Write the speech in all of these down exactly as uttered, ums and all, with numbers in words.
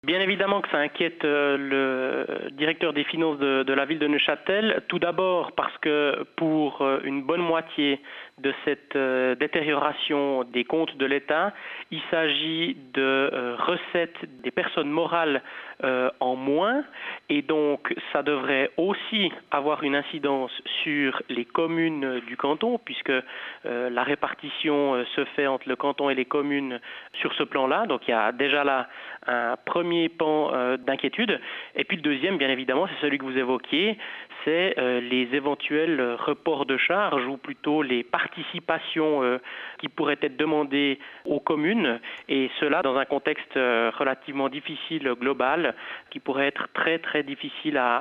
Bien évidemment que ça inquiète euh, le directeur des finances de, de la ville de Neuchâtel. Tout d'abord parce que pour euh, une bonne moitié de cette euh, détérioration des comptes de l'État, il s'agit de euh, recettes des personnes morales euh, en moins, et donc ça devrait aussi avoir une incidence sur les communes du canton, puisque euh, la répartition euh, se fait entre le canton et les communes sur ce plan-là. Donc il y a déjà là un premier pan euh, d'inquiétude. Et puis le deuxième, bien évidemment, c'est celui que vous évoquiez, c'est euh, les éventuels reports de charges, ou plutôt les participations euh, qui pourraient être demandées aux communes, et cela dans un contexte euh, relativement difficile, global, qui pourrait être très très difficile à,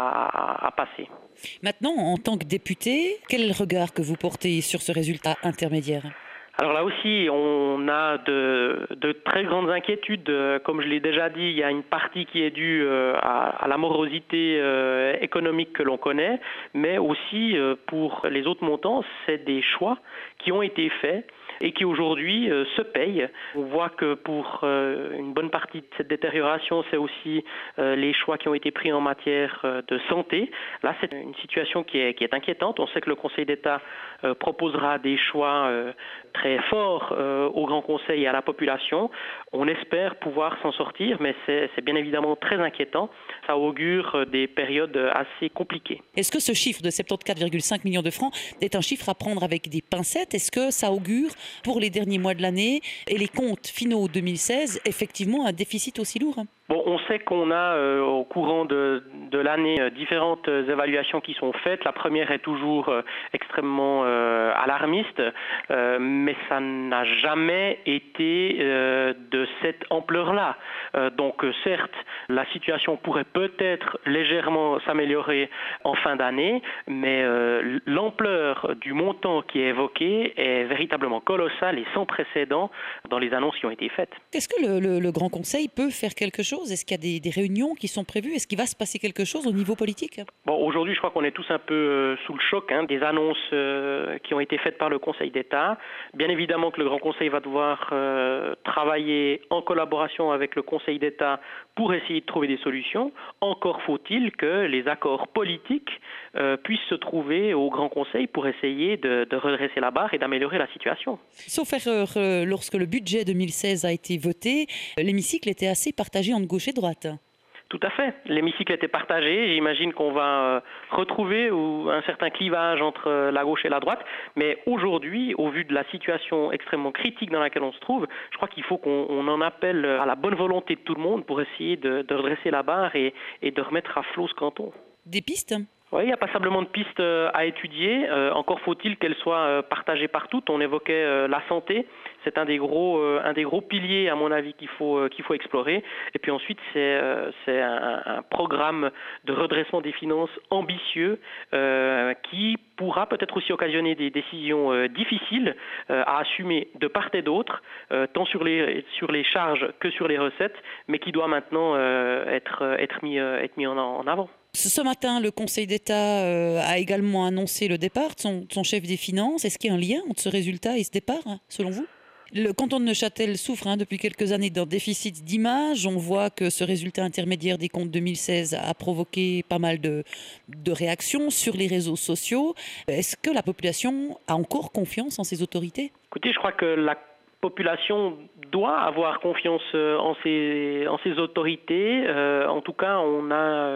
à, à passer. Maintenant, en tant que député, quel est le regard que vous portez sur ce résultat intermédiaire ? Alors là aussi, on a de, de très grandes inquiétudes. Comme je l'ai déjà dit, il y a une partie qui est due à, à la morosité euh, économique que l'on connaît, mais aussi euh, pour les autres montants, c'est des choix qui ont été faits et qui aujourd'hui euh, se payent. On voit que pour euh, une bonne partie de cette détérioration, c'est aussi euh, les choix qui ont été pris en matière euh, de santé. Là, c'est une situation qui est, qui est inquiétante. On sait que le Conseil d'État euh, proposera des choix euh, très forts euh, au Grand Conseil et à la population. On espère pouvoir s'en sortir, mais c'est, c'est bien évidemment très inquiétant. Ça augure des périodes assez compliquées. Est-ce que ce chiffre de soixante-quatorze virgule cinq millions de francs est un chiffre à prendre avec des pincettes ? Est-ce que ça augure pour les derniers mois de l'année et les comptes finaux deux mille seize, effectivement, un déficit aussi lourd ? Bon, on sait qu'on a euh, au courant de, de l'année euh, différentes évaluations qui sont faites. La première est toujours euh, extrêmement euh, alarmiste, euh, mais ça n'a jamais été euh, de cette ampleur-là. Euh, donc euh, certes, la situation pourrait peut-être légèrement s'améliorer en fin d'année, mais euh, l'ampleur du montant qui est évoqué est véritablement colossale et sans précédent dans les annonces qui ont été faites. Est-ce que le, le, le Grand Conseil peut faire quelque chose ? Est-ce qu'il y a des, des réunions qui sont prévues ? Est-ce qu'il va se passer quelque chose au niveau politique ? Bon, aujourd'hui, je crois qu'on est tous un peu euh, sous le choc hein, des annonces euh, qui ont été faites par le Conseil d'État. Bien évidemment que le Grand Conseil va devoir euh, travailler en collaboration avec le Conseil d'État pour essayer de trouver des solutions. Encore faut-il que les accords politiques euh, puissent se trouver au Grand Conseil pour essayer de, de redresser la barre et d'améliorer la situation. Sauf erreur, euh, lorsque le budget deux mille seize a été voté, l'hémicycle était assez partagé entre gauche et droite. Tout à fait. L'hémicycle était partagé. J'imagine qu'on va retrouver un certain clivage entre la gauche et la droite. Mais aujourd'hui, au vu de la situation extrêmement critique dans laquelle on se trouve, je crois qu'il faut qu'on on en appelle à la bonne volonté de tout le monde pour essayer de, de redresser la barre et, et de remettre à flot ce canton. Des pistes ? Oui, il y a passablement de pistes à étudier. Euh, encore faut-il qu'elles soient partagées par toutes. On évoquait euh, la santé. C'est un des gros, euh, un des gros piliers, à mon avis, qu'il faut, euh, qu'il faut explorer. Et puis ensuite, c'est, euh, c'est un, un programme de redressement des finances ambitieux euh, qui pourra peut-être aussi occasionner des décisions euh, difficiles euh, à assumer de part et d'autre, euh, tant sur les, sur les charges que sur les recettes, mais qui doit maintenant euh, être, être mis, euh, être mis en, en avant. Ce matin, le Conseil d'État a également annoncé le départ de son, son chef des finances. Est-ce qu'il y a un lien entre ce résultat et ce départ, selon vous ? Le canton de Neuchâtel souffre hein, depuis quelques années d'un déficit d'image. On voit que ce résultat intermédiaire des comptes deux mille seize a provoqué pas mal de, de réactions sur les réseaux sociaux. Est-ce que la population a encore confiance en ses autorités ? Écoutez, je crois que la population doit avoir confiance en ses, en ses autorités. Euh, en tout cas, on a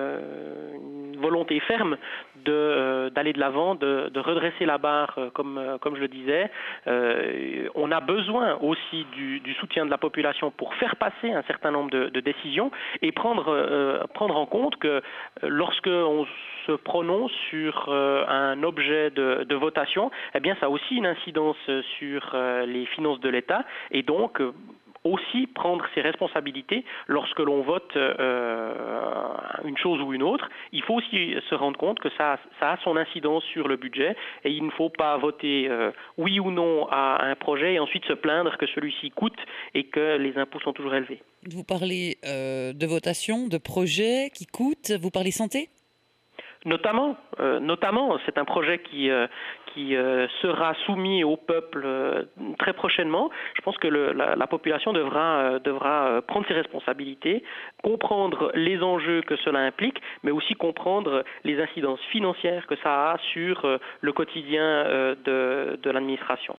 euh, une volonté ferme de, euh, d'aller de l'avant, de, de redresser la barre, euh, comme, euh, comme je le disais. Euh, on a besoin aussi du, du soutien de la population pour faire passer un certain nombre de, de décisions et prendre, euh, prendre en compte que lorsque on se prononce sur euh, un objet de, de votation, eh bien, ça a aussi une incidence sur euh, les finances de l'État et donc euh, aussi prendre ses responsabilités lorsque l'on vote euh, une chose ou une autre. Il faut aussi se rendre compte que ça, ça a son incidence sur le budget et il ne faut pas voter euh, oui ou non à un projet et ensuite se plaindre que celui-ci coûte et que les impôts sont toujours élevés. Vous parlez euh, de votation, de projets qui coûtent, vous parlez santé ? Notamment, euh, notamment, c'est un projet qui, euh, qui euh, sera soumis au peuple euh, très prochainement, je pense que le, la, la population devra, euh, devra prendre ses responsabilités, comprendre les enjeux que cela implique, mais aussi comprendre les incidences financières que ça a sur euh, le quotidien euh, de, de l'administration.